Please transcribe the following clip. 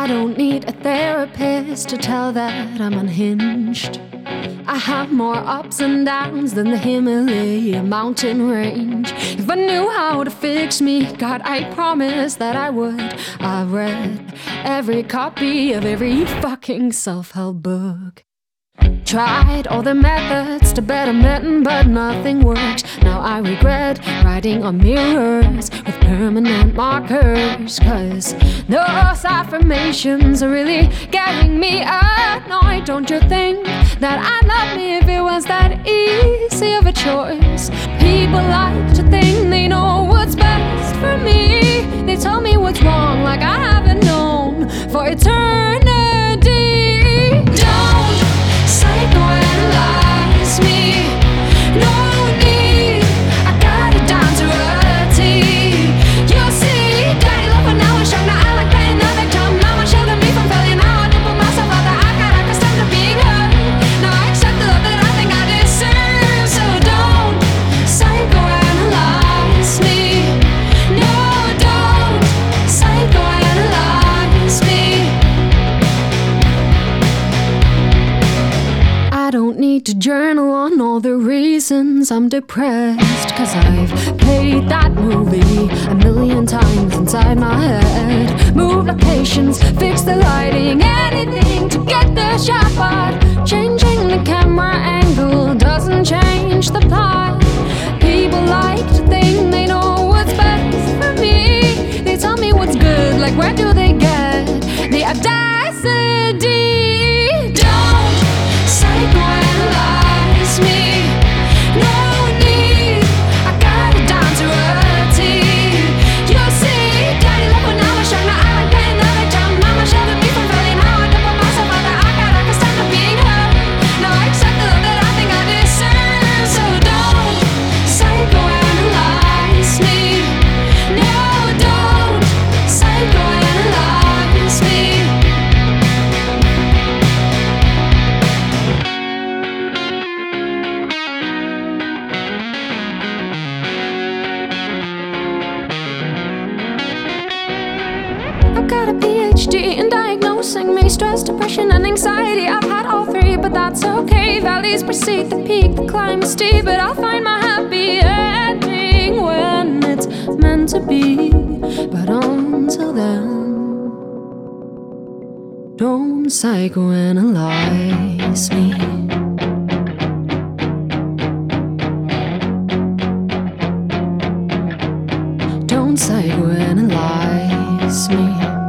I don't need a therapist to tell that I'm unhinged. I have more ups and downs than the Himalaya mountain range. If I knew how to fix me, God, I promise that I would. I've read every copy of every fucking self-help book. Tried all the methods to betterment, but nothing works. Now I regret writing on mirrors with permanent markers, 'cause those affirmations are really getting me annoyed. Don't you think that I'd love me if it was that easy of a choice? People like to think they know what's best for me. They tell me what's wrong like I haven't known for eternity. Don't psychoanalyze me, no need, I got it down to a T. You'll see, daddy love when I was young, now I like playing the victim. Mama shielded me from failure, now I did put myself out there. I got accustomed to being hurt, now I accept the love that I think I deserve. So don't psychoanalyze me, no, don't psychoanalyze me. I don't need to journal on all the reasons I'm depressed, 'cause I've played that movie a million times inside my head. Move locations, fix the lighting, anything to get the shot. Changing the camera angle doesn't change the plot. People like to think they know what's best for me. They tell me what's good, like where do they get the audacity? Don't psychoanalyze me, no need, I got it down to a T. You'll see, daddy love when I was young, now I like playing the victim. Mama shielded me from failure, now I did put myself out there. I got accustomed to being hurt, now I accept the love that I think I deserve. So don't psychoanalyze me, no, don't psychoanalyze me. I've got a PhD in diagnosing me stress, depression, and anxiety. I've had all three, but that's okay. Valleys precede the peak, the climb is steep, but I'll find my happy ending when it's meant to be. But until then, don't psychoanalyze me. Don't psychoanalyze me.